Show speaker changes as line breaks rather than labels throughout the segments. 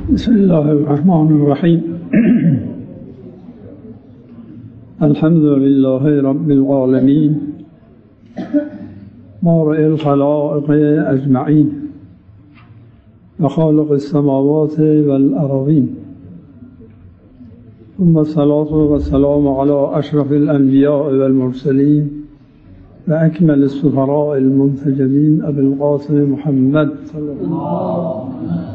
بسم الله الرحمن الرحیم. الحمد لله رب العالمين بارئ الخلائق اجمعین و خالق السماوات والارضین، ثم الصلاة والسلام على اشرف الانبیاء والمرسلین و اکمل السفراء المنتجبین ابی القاسم محمد صلی الله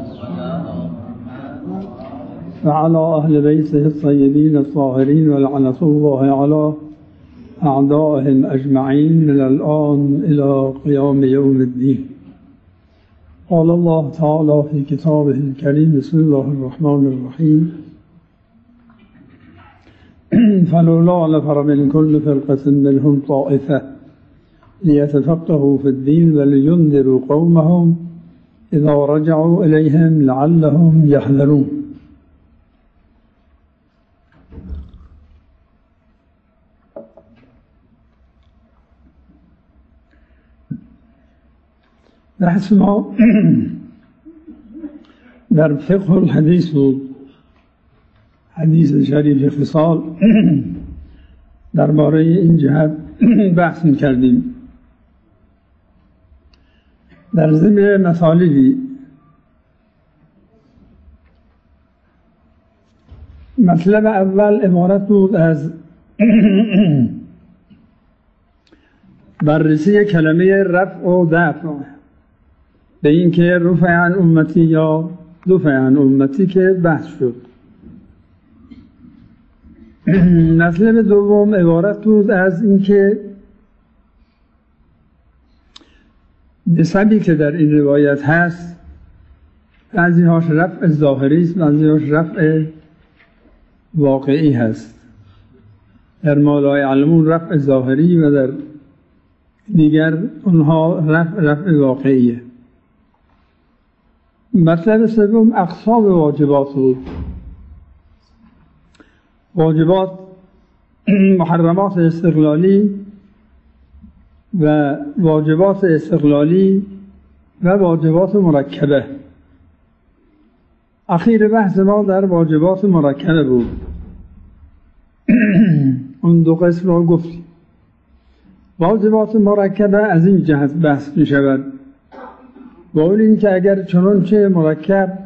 وعلى أهل بيته الطيبين الطاهرين ولعنة الله على أعدائهم أجمعين من الآن إلى قيام يوم الدين. قال الله تعالى في كتابه الكريم: بسم الله الرحمن الرحيم. فلولا نفر من كل فرقة منهم طائفة ليتفقهوا في الدين ولينذروا قومهم إذا رجعوا إليهم لعلهم يحذرون. بحث ما در فقه الحدیث بود. حدیث شریف خصال درباره این جهت بحث می‌کردیم. در ضمن مطالبی مطلب اول عبارت بود از بررسی کلمه رفع و دفع، به این که رفع عن امتی یا دفع عن امتی که بحث شد. مطلب دوم عبارت بود از این که نسبی که در این روایت هست، بعضی هاش رفع ظاهری است، بعضی هاش رفع واقعی هست. در ما لا یعلمون رفع ظاهری و در دیگر اونها رفع واقعیه. مطلب سوم اقسام واجبات بود. واجبات محرمات استقلالی و واجبات استقلالی و واجبات مرکبه. اخیر بحث ما در واجبات مرکبه بود. اون دو قسم رو گفتیم. واجبات مرکبه از این جهت بحث می شود، با اون این که اگر چنانچه مرکب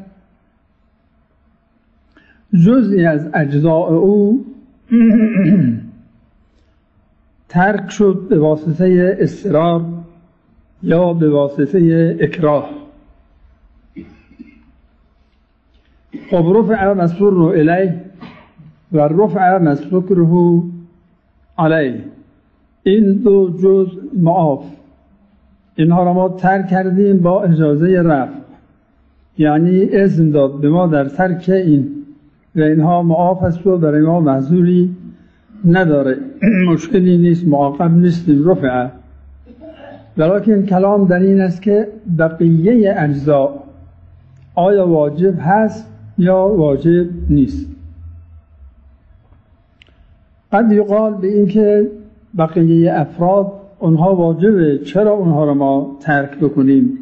جزئی از اجزاء او ترک شد به واسطه اضطرار یا به واسطه اکراه، خب رفع مسرور الیه و رفع مسرور علیه، این دو جزء معاف، اینها را ما ترک کردیم با اجازه رفع، یعنی اذن داد به ما در ترک این و اینها معاف است و برای ما معذوری نداره، مشکلی نیست، معاقب نیستیم، رفع. ولیکن کلام در این است که بقیه اجزا آیا واجب هست یا واجب نیست. قد یقال به این که بقیه افراد اونها واجبه، چرا اونها را ما ترک بکنیم؟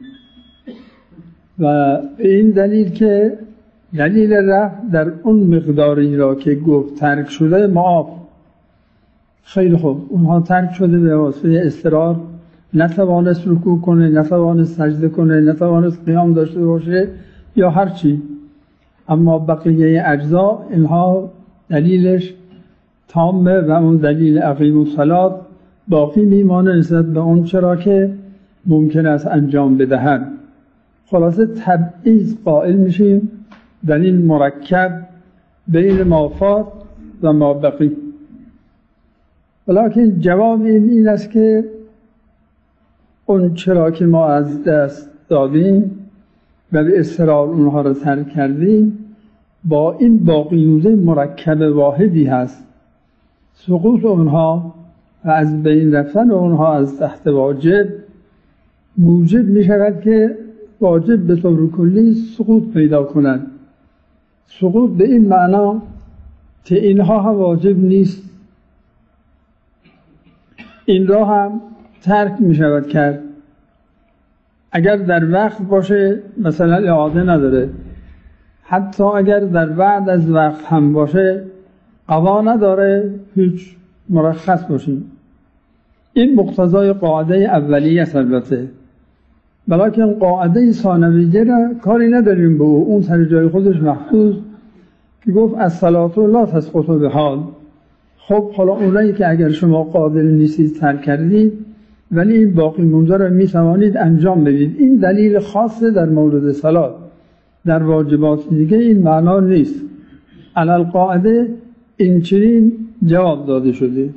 و به این دلیل که دلیل رفع در اون مقداری را که گفت ترک شده معاف. خیلی خوب، اونها ترک شده به واسطه اضطرار، نتوانست رکوع کنه، نتوانست سجده کنه، نتوانست قیام داشته باشه یا هر چی، اما بقیه اجزا اینها دلیلش تامه و اون دلیل اقیم الصلاة باقی میمانه نسبت به اون چرا که ممکن است انجام بدهد. خلاصه تبعیض قائل میشیم دلیل مرکب بین ما فات و ما بقی. ولیکن جواب این است که اون چرا که ما از دست دادیم و به اصرار اونها را ترک کردیم با این باقیوده مرکب واحدی هست. سقوط اونها و از بین رفتن اونها از تحت واجب موجب می شود که واجب به طور کلی سقوط پیدا کنند. سقوط به این معنا که اینها هم واجب نیست، این را هم ترک می شود کرد. اگر در وقت باشه مثلا اعاده نداره، حتی اگر در بعد از وقت هم باشه قضا نداره هیچ مرخص باشیم. این مقتضای قاعده اولیه است البته، بلکه قاعده ثانویه را کاری نداریم به اون سر جای خودش محفوظ که گفت الصلاة لا تسقط بحال. خب حالا اونایی که اگر شما قادر نیستید ترک کردید ولی این باقی مونده را میتوانید انجام بدید، این دلیل خاصه در مورد صلات. در واجبات دیگه این معنا نیست. علی القاعده این چنین جواب داده شده.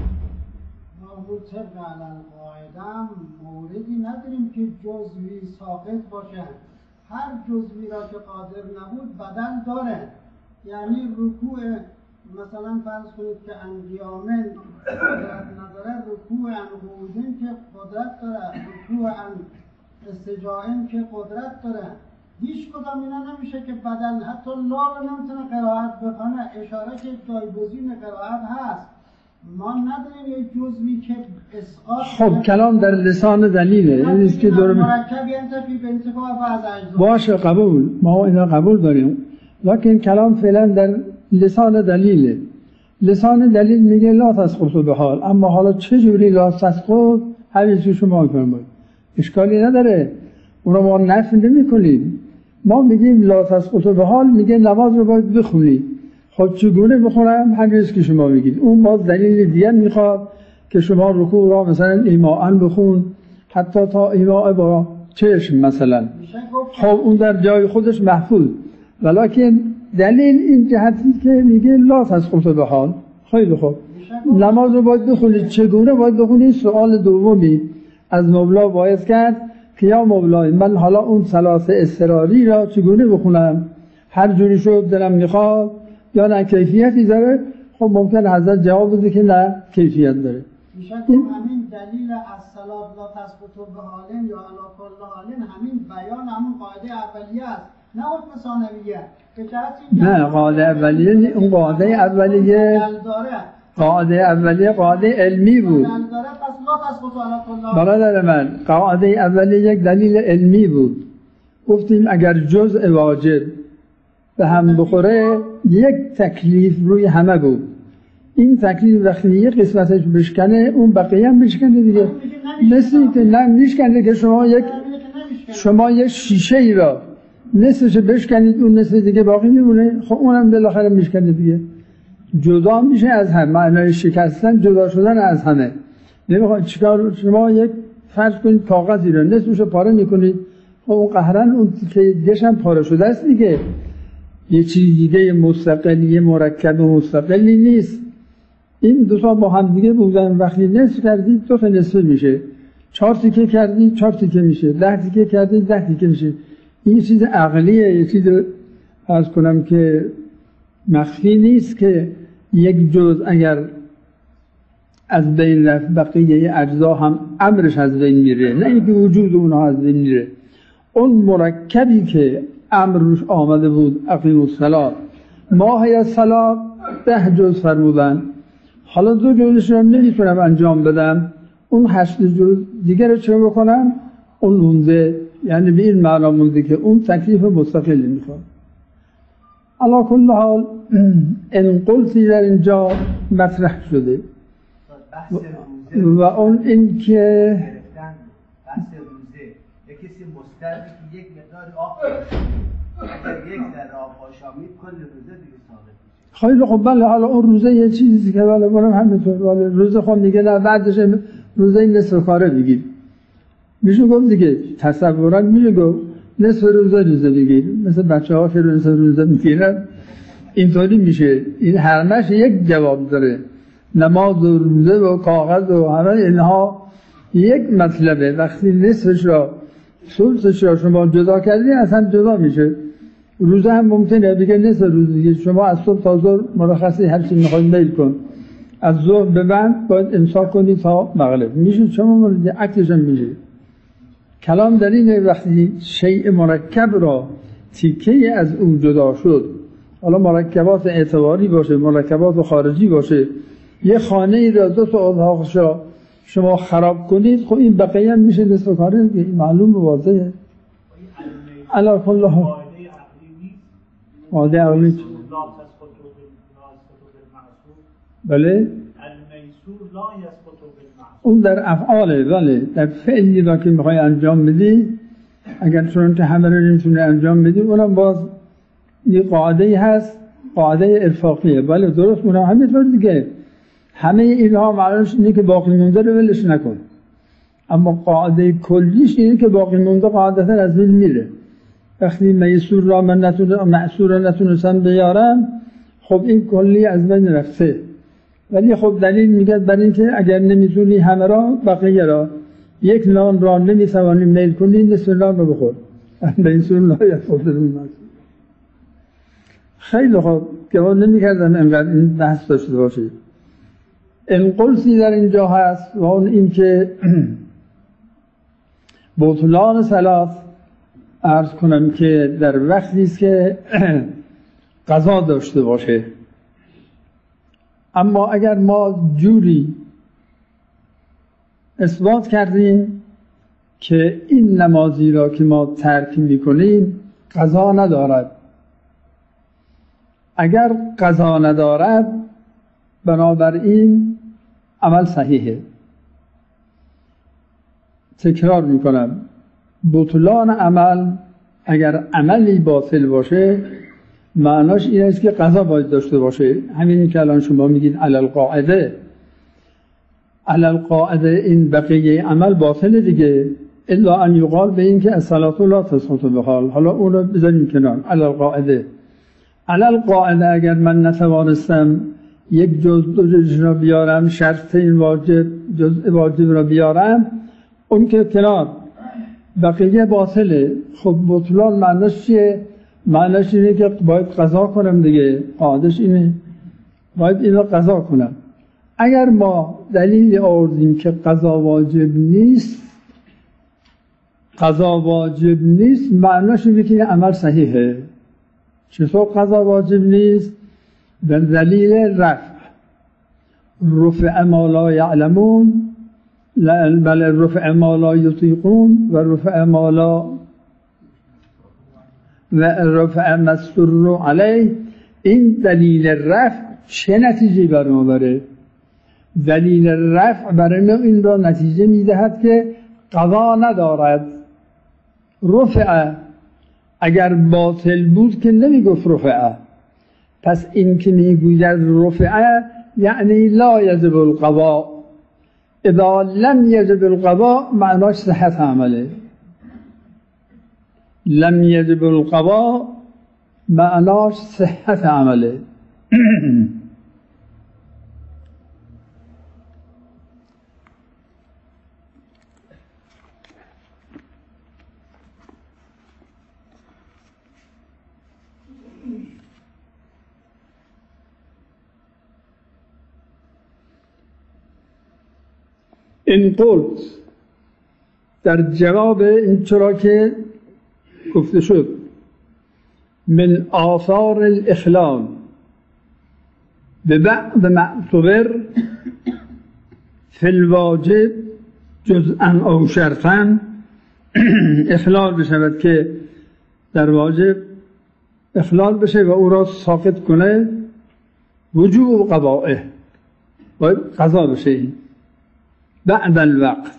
طبق علی القاعده موردی نداریم که جزوی ساقط باشه. هر جزوی را که قادر نبود بدل داره. یعنی رکوع مثلا فرض کنید که انقیامن قدرت نداره، رکوع انقودن که قدرت داره، رکوع استجاعن که قدرت داره. هیچ کدام اینا نمیشه که بدل، حتی لال نمیتونه قرائت بکنه. اشاره که جایگزین قرائت هست، ما نداریم یک جزوی که اسقاط.
خب کلام در لسان دلیله، این است که دور
مرکب ینتفی به انتفاع بعض اجزا.
باشه قبول، ما اینا قبول داریم، لکن کلام فعلا در لسان دلیله. لسان دلیل میگه لا تسقط به حال، اما حالا چه جوری لا تسقط همین چیز شما فرمایید، اشکالی نداره، اونا ما نفی نمی‌کنیم. ما میگیم لا تسقط به حال، میگه نماز رو باید بخونی. خب چگونه بخونم؟ همین که شما میگید. اون باز دلیل دیگر میخواد که شما رکوع را مثلا ایماءً بخون، حتی تا ایماء با چشم مثلا. خب اون در جای خودش محفوظ، ولکن دلیل این جهتی که میگه لا تسقط به حال. خیلی خوب، نماز رو باید بخونید. چگونه باید بخونید؟ سوال دومی از مولا باید کرد که یا مولا من حالا اون صلات اضطراری را چگونه بخونم؟ هر جوری شد دلم میخواد یا نه کیفیتی داره؟ خب ممکن حضرت جواب بده که نه کیفیت داره.
میشه همین دلیل از صلات لا تسقط به حالن یا علی کل حالن همین بیان همون قاعده اولیه است، نه حکم ثانویه.
نه قاعده اولیه، اون قاعده اولیه قاعده علمی بود. برادر من قاعده اولیه یک دلیل علمی بود. گفتیم اگر جزء واجب به هم بخوره یک تکلیف روی همه بود. این تکلیف وقتی یک قسمتش بشکنه اون بقیه هم بشکنه دیگه. مثل که نه میشکنه که شما یک شیشه ای را نصفش بشکنید اون نصف دیگه باقی میمونه، خب اونم بالاخره میشکنه دیگه. جدا میشه از هم، معنای شکستن جدا شدن از همه. نمیخواد چیکار؟ شما یک فرض کنید کاغذی رو نصفش رو پاره میکنید، خب اون قهرن اون که دیگه‌ش هم پاره شده است دیگه. یه چیز دیگه مستقلی مرکب مستقلی نیست. این دو تا با هم دیگه بودن، وقتی نصف کردید دو تا نصف میشه، 4 تیکه کردید 4 تیکه میشه، 10 تیکه کردید 10 تیکه میشه. این چیز عقلیه، یه چیز عرض کنم که مخفی نیست که یک جزء اگر از بین رفت بقیه اجزا هم امرش از بین میره، نه اینکه وجود اونها از بین میره. اون مرکبی که امر روش آمده بود اقیم الصلاة، ماهی از صلاة 10 جز فرمودن، حالا 2 جزش رو نمیتونم انجام بدم، اون 8 جز دیگر رو چه بکنم؟ اون مونده، یعنی به این معنا مونده که اون تکلیف مستقلی میخواد. علا کل حال این قلتی در اینجا مطرح شده و اون این که
بحث روزه یک کسی مستردی که یک مقدار آب اگر یک ذره آب آشامید کل روزه دیگه ثابت میشه.
خیلی خب بله، حالا اون روزه یه چیزی که ولی برام همینطور، ولی روزه خب میگه نه بعدش روزه نصف کاره بگیر، میشه گفت دیگه تصورا میشه گفت نصف روزه بگیر، مثل بچه‌ها که نصف روزه میگیرن اینطوری میشه. این هرمش یک جواب داره، نماز و روزه و کاغذ و همه اینها یک مطلبه. وقتی نصفش را ثلثش را شما جدا کردی اصلا جدا میشه. روزه هم ممکنه بگه نصف روز دیگه شما از صبح تا ظهر مرخصی هر چی میخواید میل کن، از ظهر به بعد باید امساک کنی تا مغرب، میشه شما مورد عکسش هم میشه. کلام در اینه وقتی شیء مرکب را تیکه از اون جدا شد، حالا مرکبات اعتباری باشه مرکبات خارجی باشه، یه خانه ای را 2 تا اتاقش را شما خراب کنید، خب این بقیه هم میشه نصف کاره، این معلوم و واضحه. علی کل حال قاعده عقلی بله اون در افعاله، بله در فعلی را که میخوای انجام بدی اگر چون که همه رو نمیتونه انجام بدی اونم باز یه قاعده هست، قاعده ارفاقیه. بله درست، اونم همینطور دیگه. همه اینها معنیش اینه که باقی مونده رو ولش نکن، اما قاعده کلیش اینه که باقی مونده قاعدتا از بین میره. وقتی میسور را من معسور را نتونستم بیارم، خب این کلی از بین رفته. ولی خب دلیل میگه برای اینکه اگر نمیتونی همه را بقیه را، یک نان را نمیتوانی میل کنی نصف نان رو بخور. میسور لا یفضل المعسور. خیلی خوب که ما نمیکردم اینقدر این بحث داشته باشید. انقلسی در اینجا هست و اون این که بطلان صلات عرض کنم که در وقتی است که قضا داشته باشه. اما اگر ما جوری اثبات کردیم که این نمازی را که ما ترک میکنیم قضا ندارد، اگر قضا ندارد بنابراین عمل صحیحه. تکرار میکنم، بطلان عمل اگر عملی باطل باشه معناش این است که قضا باید داشته باشه. همینی که الان شما میگید علل قاعده این بقیه عمل باطل دیگه، الا ان یقال به این که الصلاة لا تسقط بحال. حالا اون رو بذاریم کنار. علل قاعده اگر من نتوانستم یک جزء دو جزء را بیارم، شرط این جزء واجب را بیارم، اون که کنار، بقیه باطله. خب بطلان معناش چیه؟ معناش اینه که باید قضا کنم دیگه، قاعدش اینه باید اینو قضا کنم. اگر ما دلیل آوردیم که قضا واجب نیست معناش اینه که عمل صحیحه. چطور قضا واجب نیست؟ به دلیل رفع ما لا یعلمون، بل رفع ما لا یطیقون و رفع ما لا و رفع مستر علیه. این دلیل رفع چه نتیجه بر ما بره؟ دلیل رفع برای ما این را نتیجه میدهد که قضا ندارد. رفع اگر باطل بود که نمیگفت رفع، پس این که میگوید رفع یعنی لا یجب القضاء. اذا لم یجب القضاء معناش صحت عمله. لم یجب القضاء معناش صحت عمله. این قلت در جواب این چرا که گفته شد من آثار الاخلال به بعد معتبر فی الواجب جزءا او شرطا، اخلال بشود که در واجب اخلال بشه و او را ساقط کنه، وجوب قضائه باید قضا بشه بعد الوقت.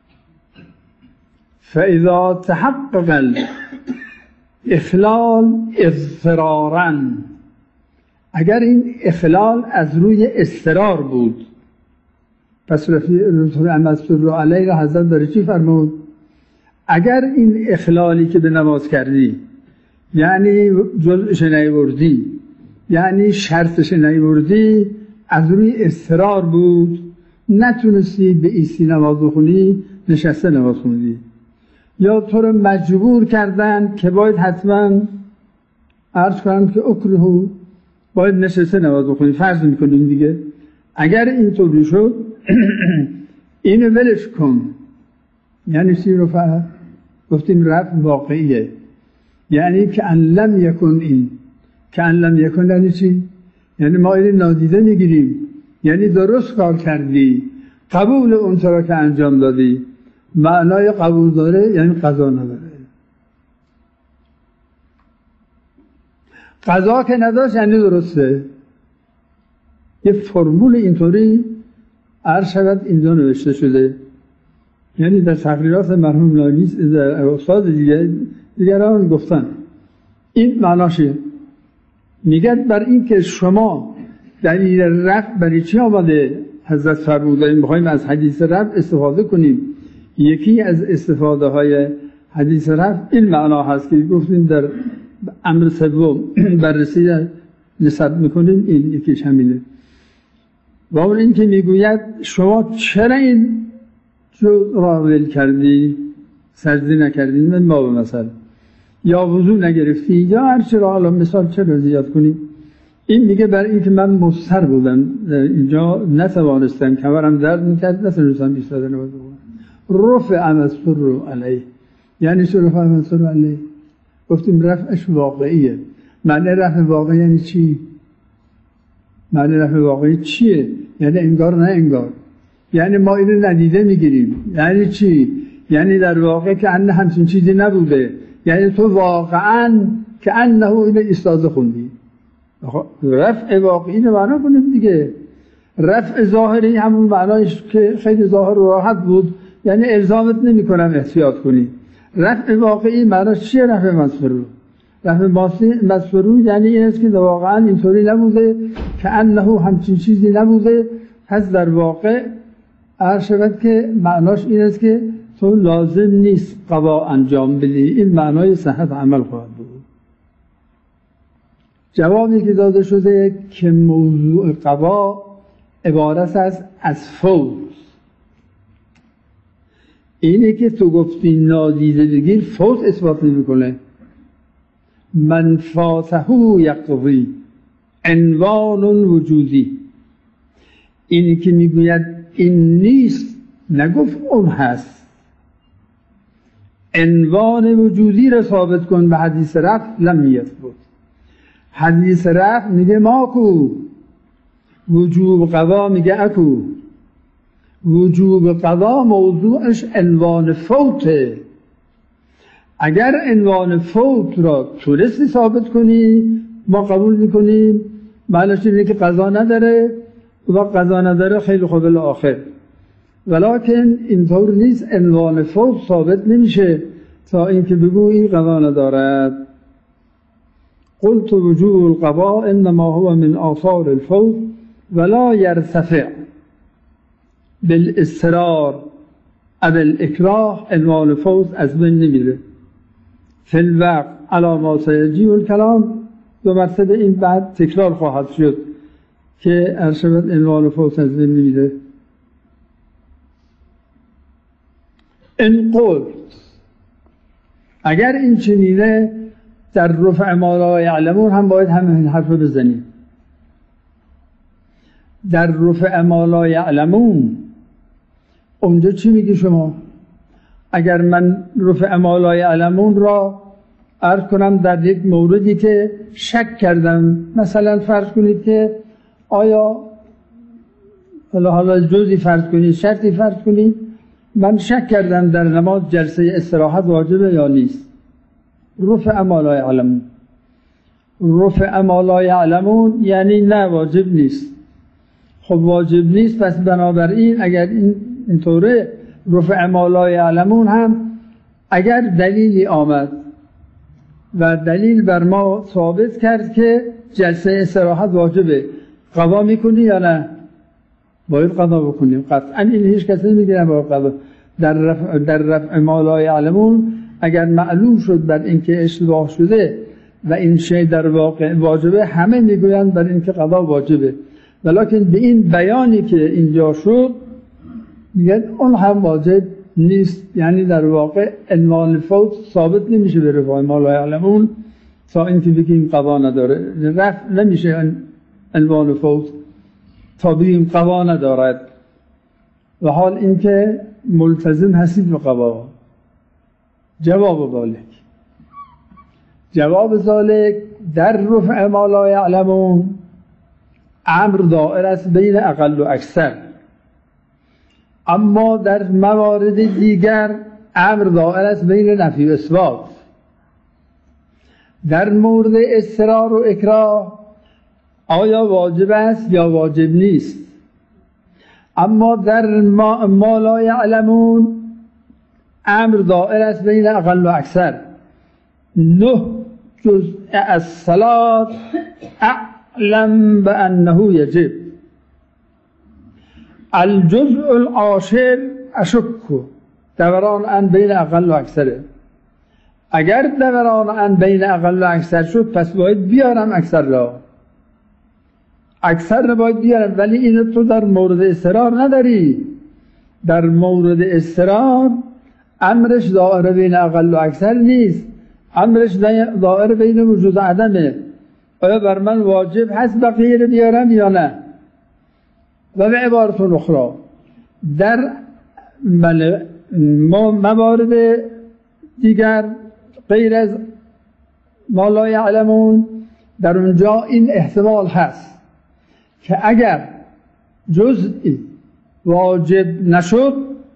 فاذا تحقق الاخلال اضطرارا، اگر این اخلال از روی اضطرار بود، پس رسول احمد صلی الله علیه حضرت داره چی فرمود؟ اگر این اخلالی که به نماز کردی، یعنی جزءش نیوردی، یعنی شرطش نیوردی، از روی اضطرار بود، نتونستی به ایستی نماز بخونی، نشسته نماز خوندی، یا تو رو مجبور کردن که باید حتما عرض کنم که اکرهو باید نشسته نماز بخونی، فرض میکنیم دیگه. اگر این طوری شد اینو ولش کن. یعنی چی رو فهم؟ گفتیم رفع واقعیه، یعنی که ان لم یکن. این که ان لم یکن یعنی چی؟ یعنی ما این نادیده میگیریم، یعنی درست کار کردی، قبول اون طور که انجام دادی. معنای قبول داره یعنی قضا نداره. قضا که نداشت یعنی درسته. یه فرمول اینطوری عرض شود اینجا نوشته شده، یعنی در تقریرات مرحوم لانیس در استاد دیگران گفتن. این معناشه، میگه بر این که شما دلیل رفع برای چی آمده حضرت فرمودن میخوایم از حدیث رفع استفاده کنیم. یکی از استفاده های حدیث رفع این معنا هست که گفتیم در امر سوم بررسی نسبت میکنیم، این یکیش همینه. و اون این که میگوید شما چرا این را ول کردی، سجده نکردی، من ما به مثلا یا وضو نگرفتی یا هر چی را، حالا مثال چرا زیاد کنیم. این میگه برای این که من مضطر بودم اینجا نتوانستم، کمرم درد میکرد نتونستم ایستاده نماز بخونم. رفع مسر علیه، یعنی چه رفع مسر علیه؟ گفتیم رفعش واقعیه. معنی رفع واقعی یعنی چی؟ معنی رفع واقعی چیه؟ یعنی انگار نه انگار، یعنی ما اینو ندیده میگیریم. یعنی چی؟ یعنی در واقع که انه همچین چیزی نبوده، یعنی تو واقعا که انه اینو ایستاده خوندی. رفع واقعی رو معنا کنیم دیگه. رفع ظاهری همون معنایش که خیلی ظاهر و راحت بود، یعنی الزامت نمی کنم احتیاط کنی. رفع واقعی معناش چیه؟ رفع مسفرو. رفع مسفرو یعنی این است که واقعا اینطوری نبوده، که انه همچین چیزی نبوده. پس در واقع عرض شود که معناش این است که تو لازم نیست قضا انجام بدی. این معنای صحت عمل خواهد بود. جوابی که داده شده که موضوع قضا عبارت است از فوت. اینه که تو گفتی نادیده بگیر، فوت اثبات نمی‌کنه. من فاته یقضی عنوان وجودی. اینی که میگوید این نیست، نگفت اون هست. عنوان وجودی را ثابت کن به حدیث رفع لم یثبت. حدیث رفع میگه ماکو، وجوب قضا میگه اکو. وجوب قضا موضوعش عنوان فوته. اگر عنوان فوت را تونستی ثابت کنی ما قبول میکنیم، معنیش اینه که قضا نداره و قضا نداره خیلی خوب الاخر. ولیکن اینطور نیست، عنوان فوت ثابت نمیشه تا اینکه بگویی قضا ندارد. قلت وجوب القضاء انما هو من آثار الفوت ولا يرتفع بالاصرار او الاکراه. عنوان فوت از بین نمیره. فی الوقت علی ما سیجی الکلام، دو مرتبه این بعد تکرار خواهد شد که ارشبت عنوان فوت از بین نمیره. ان قلت، اگر این چنینه در رفع ما لا یعلمون هم باید همین حرف رو بزنیم. در رفع ما لا یعلمون اونجا چی میگی شما؟ اگر من رفع ما لا یعلمون را عرض کنم در یک موردی که شک کردم، مثلا فرض کنید که آیا حالا جزئی فرض کنید، شرطی فرض کنید، من شک کردم در نماز جلسه استراحت واجبه یا نیست. رفع ما لا یعلمون. رفع ما لا یعلمون یعنی نه واجب نیست. خب واجب نیست، پس بنابراین اگر اینطوره رفع ما لا یعلمون هم اگر دلیلی آمد و دلیل بر ما ثابت کرد که جلسه استراحت واجبه، قضا میکنی یا نه؟ باید قضا بکنیم قطعا. این هیچ کسی نمیگه باید قضا. در رفع ما لا یعلمون اگر معلوم شد بر اینکه اشتباه شده و این شی در واقع واجبه، همه میگویند بر اینکه قضا واجبه. ولیکن به این بیانی که اینجا شد میگن اون هم واجب نیست، یعنی در واقع عنوان فوت ثابت نمیشه به رفع ما لا یعلمون تا اینکه بگیم قضا نداره. رفع نمیشه عنوان فوت تا بگیم قضا ندارد، و حال اینکه ملتزم هستید به قضا. جواب ذالک در رفع ما لا یعلمون امر دائر است بین اقل و اکثر، اما در موارد دیگر امر دائر است بین نفی و اثبات. در مورد اضطرار و اکراه آیا واجب است یا واجب نیست. اما در ما لا یعلمون امر دائر است بین اقل و اکثر. 9 جزء از صلات اعلم بانه یجب، الجزء العاشر اشک، دوران ان بین اقل و اکثره. اگر دوران ان بین اقل و اکثر شد پس باید بیارم اکثر را، اکثر را باید بیارم. ولی اینو تو در مورد اضطرار نداری. در مورد اضطرار امرش دائره بین اقل و اکثر نیست، امرش دائره بین وجود و عدمه. آیا بر من واجب هست بقیه رو بیارم یا نه؟ و به عبارت اخرى در موارد دیگر غیر از ما لا یعلمون در اونجا این احتمال هست که اگر جزئی واجب نشد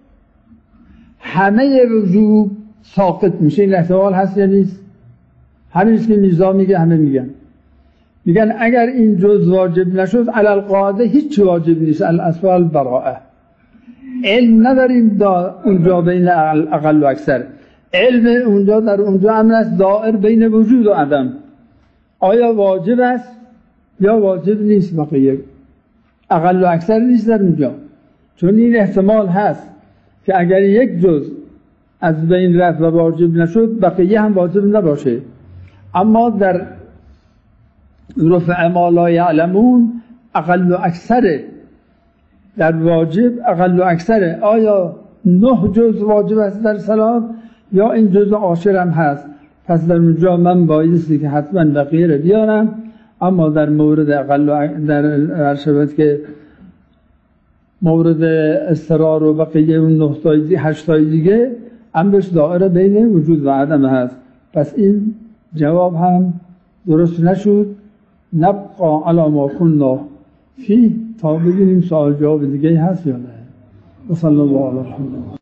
همه وجوب ساقط میشه. این احتمال هست یا نیست؟ همین که میرزا میگه همه میگن اگر این جز واجب نشد علی القاعده هیچ واجب نیست. الاصل البراءه. علم نداریم اونجا بین اقل و اکثر. علم اونجا در اونجا امر است دائر بین وجود و عدم. آیا واجب است یا واجب نیست؟ بقیه اقل و اکثر نیست در اونجا، چون این احتمال هست که اگر یک جز از بین رفت و واجب نشد بقیه هم واجب نباشه. اما در رفع ما لا یعلمون اقل و اکثره، در واجب اقل و اکثره. آیا 9 جز واجب است در صلات یا این جز عاشر هم هست؟ پس در اونجا من بایستی که حتما بقیه رو بیارم. اما در مورد اقل و در شبت که مورد اضطرار و بقیه اون 9 تایی 8 تایی دیگه امرش دائره بین وجود و عدم هست. پس این جواب هم درست نشد. نبقى علی ما كنا فيه تا ببینیم سوال جواب دیگه هست یا نه. و صلی الله علیه و سلم.